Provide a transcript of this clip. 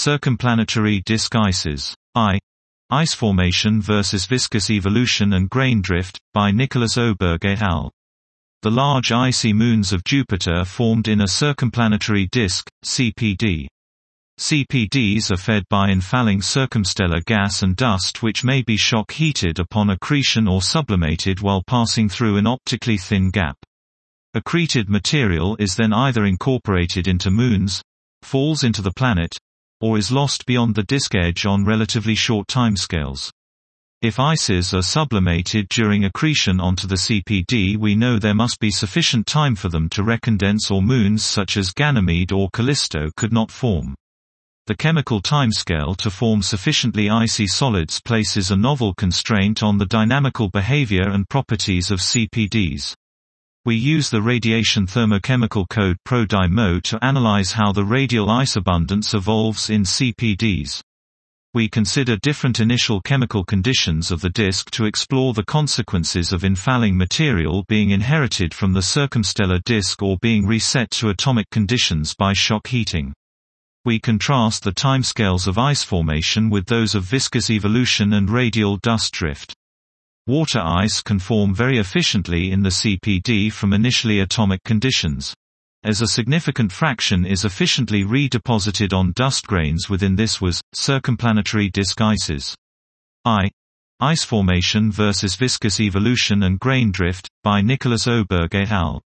Circumplanetary disk ices. Ice formation versus viscous evolution and grain drift, by Nicholas Oberg et al. The large icy moons of Jupiter formed in a circumplanetary disk, CPD. CPDs are fed by infalling circumstellar gas and dust which may be shock-heated upon accretion or sublimated while passing through an optically thin gap. Accreted material is then either incorporated into moons, falls into the planet, or is lost beyond the disk edge on relatively short timescales. If ices are sublimated during accretion onto the CPD, we know there must be sufficient time for them to recondense, or moons such as Ganymede or Callisto could not form. The chemical timescale to form sufficiently icy solids places a novel constraint on the dynamical behavior and properties of CPDs. We use the radiation thermochemical code PRODYMO to analyze how the radial ice abundance evolves in CPDs. We consider different initial chemical conditions of the disk to explore the consequences of infalling material being inherited from the circumstellar disk or being reset to atomic conditions by shock heating. We contrast the timescales of ice formation with those of viscous evolution and radial dust drift. Water ice can form very efficiently in the CPD from initially atomic conditions. As a significant fraction is efficiently redeposited on dust grains within this was, circumplanetary disk ices. Ice formation versus viscous evolution and grain drift, by Nicholas Oberg et al.